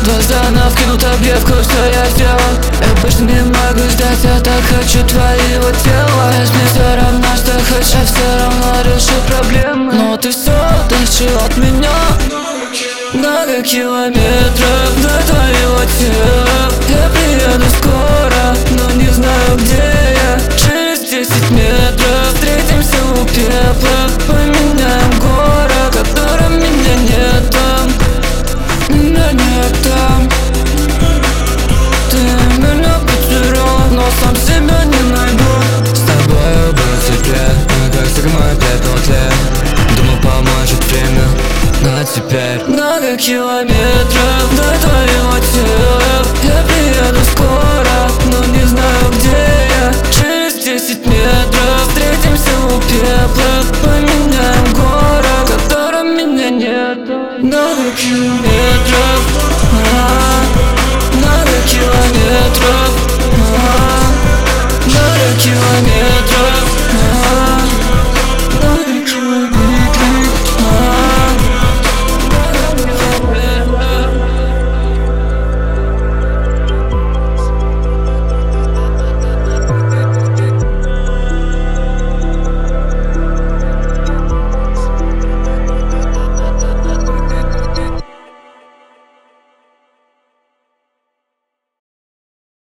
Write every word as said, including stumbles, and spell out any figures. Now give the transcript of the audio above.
Два звона, вкину таблетку, что я сделал. Я больше не могу ждать, я так хочу твоего тела. Мне все равно, что хочешь, я все равно решу проблемы. Но ты все дальше от меня, много километров до твоего тела. Я приеду скоро, но не знаю, где я. Через десять метров встретимся у пепла. Поменяем город, в котором меня нет там. Меня нет там. Ты меня потерял, но сам себя не найду. С тобою был секрет, мы как сигма петле. Думал, поможет время, но теперь много километров до твоего тела. Я приеду скоро.